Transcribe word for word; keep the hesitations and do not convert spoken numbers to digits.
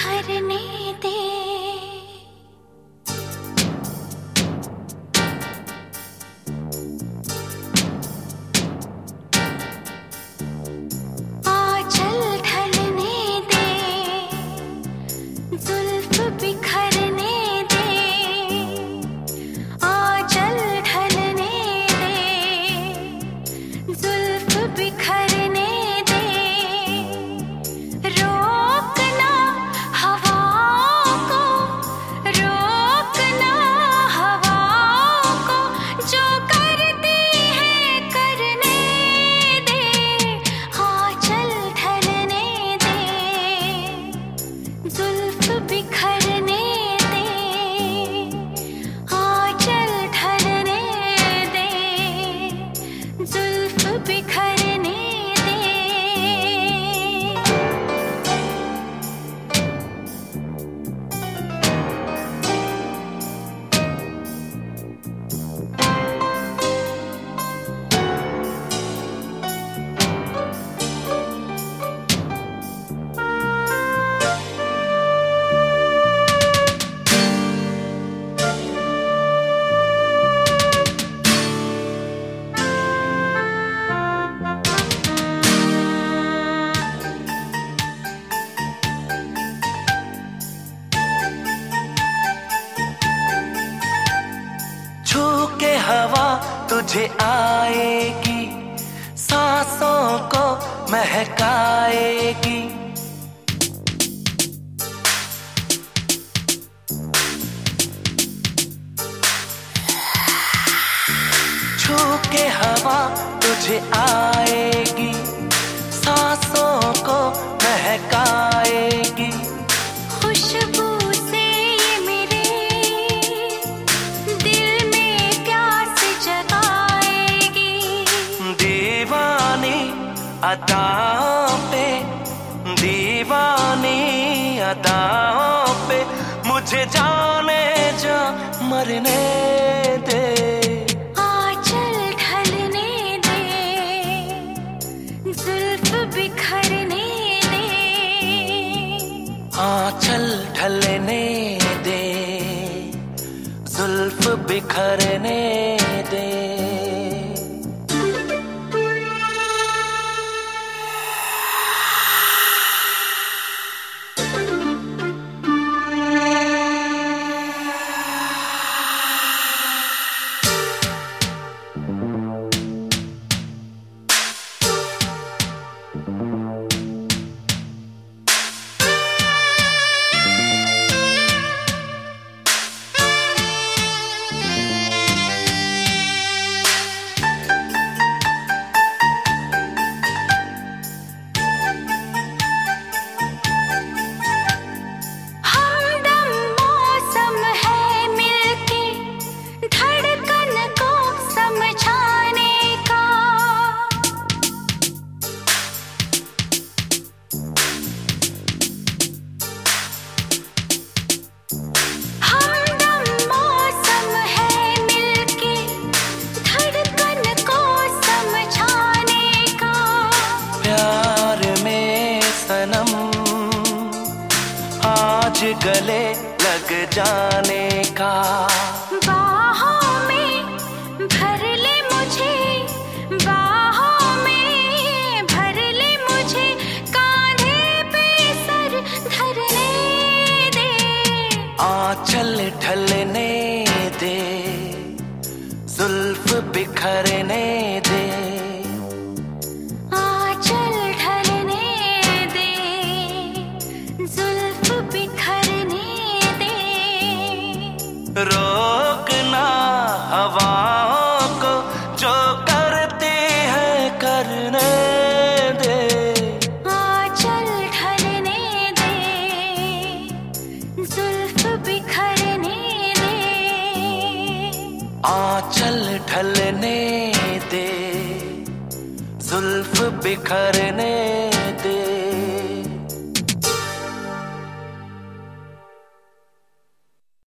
बिखरने दे। आंचल ढलने दे, जुल्फ बिखरने दे। आंचल ढलने दे, जुल्फ बिखरने दे। रोकना हवाओं को, रोकना हवाओं को, जो करती है करने दे। आंचल ढलने दे, जुल्फ बिखरने दे। आंचल ढलने दे, जुल्फ बिखरने दे। छू के हवा तुझे आएगी, सांसों को महकाएगी। छू के हवा तुझे आएगी, सांसों को महकाएगी। खुशबू से ये मेरे दिल में प्यास जगाएगी। दीवानी अदाओं पे, दीवानी अदाओं पे, मुझे जाने जा मरने दे। आंचल ढलने दे, जुल्फ बिखरने दे। आंचल ढलने दे, जुल्फ बिखरने दे। हमदम मौसम है मिलके, धड़कन को समझाने का। हमदम मौसम है मिलके, धड़कन को समझाने का। प्यार में सनम आज गले लग जाने का। बाहों में भर ले मुझे, बाहों में भर ले मुझे, कांधे पे सर धरने दे। आंचल ढलने दे, जुल्फ बिखरने दे। आंचल ढलने दे, जुल्फ बिखरने दे। रोकना हवाओं को, जो करती है करने दे। आंचल ढलने दे, जुल्फ बिखरने दे। आंचल ढलने दे, जुल्फ बिखरने दे।